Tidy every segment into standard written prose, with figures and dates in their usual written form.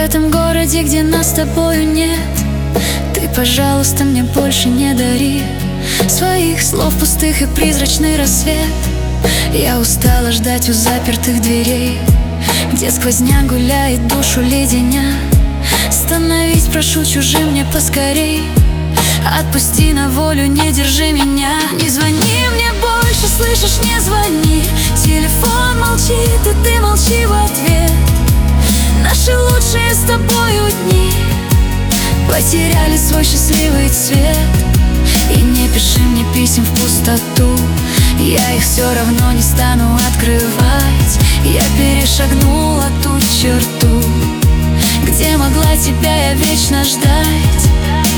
этом городе, где нас с тобою нет, ты, пожалуйста, мне больше не дари своих слов пустых и призрачный рассвет. Я устала ждать у запертых дверей, где сквозняк гуляет, душу леденя. Становись, прошу, чужим мне поскорей. Отпусти на волю, не держи меня. Не звони мне больше, слышишь, не звони. Телефон молчит, и ты молчи в ответ. Наши лучшие с тобою дни потеряли свой счастливый цвет. И не пиши мне писем в пустоту, я их все равно не стану открывать. Я перешагнула ту черту, где могла тебя я вечно ждать.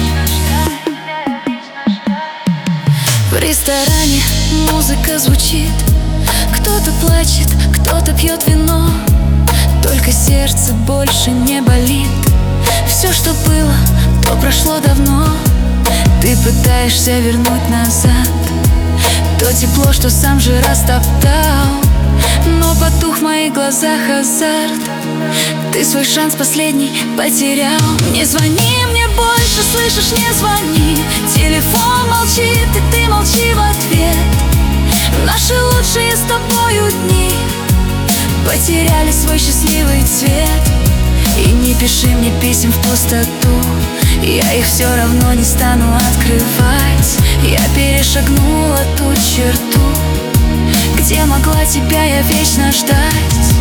В ресторане музыка звучит, кто-то плачет, кто-то пьет вино. Только сердце больше не болит. Все, что было, то прошло давно. Ты пытаешься вернуть назад то тепло, что сам же растоптал. Но потух в моих глазах азарт. Ты свой шанс последний потерял. Не звони мне больше, слышишь, не звони. Телефон молчит, и ты молчи в ответ. Наши лучшие с тобою дни потеряли свой счастливый цвет. И не пиши мне писем в пустоту, я их все равно не стану открывать. Я перешагнула ту черту, где могла тебя я вечно ждать.